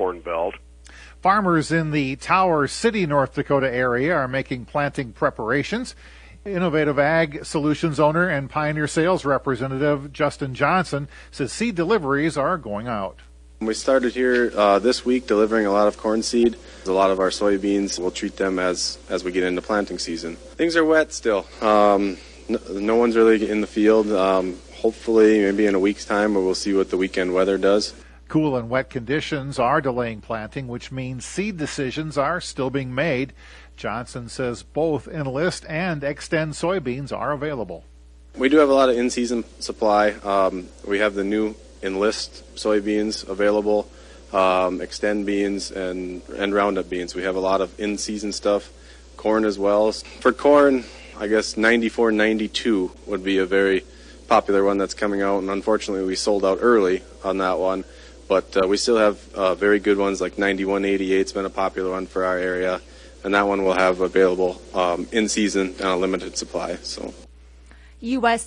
Corn Belt. Farmers in the Tower City, North Dakota area are making planting preparations. Innovative Ag Solutions owner and Pioneer Sales Representative Justin Johnson says seed deliveries are going out. We started here this week delivering a lot of corn seed. A lot of our soybeans, we'll treat them as we get into planting season. Things are wet still. No one's really in the field. Hopefully, maybe in a week's time, we'll see what the weekend weather does. Cool and wet conditions are delaying planting, which means seed decisions are still being made. Johnson says both Enlist and Extend soybeans are available. We do have a lot of in-season supply. We have the new Enlist soybeans available, Extend beans, and Roundup beans. We have a lot of in-season stuff, corn as well. For corn, I guess 9492 would be a very popular one that's coming out, and unfortunately we sold out early on that one. But we still have very good ones like 9188's been a popular one for our area, and that one we'll have available in season on a limited supply. So, U.S.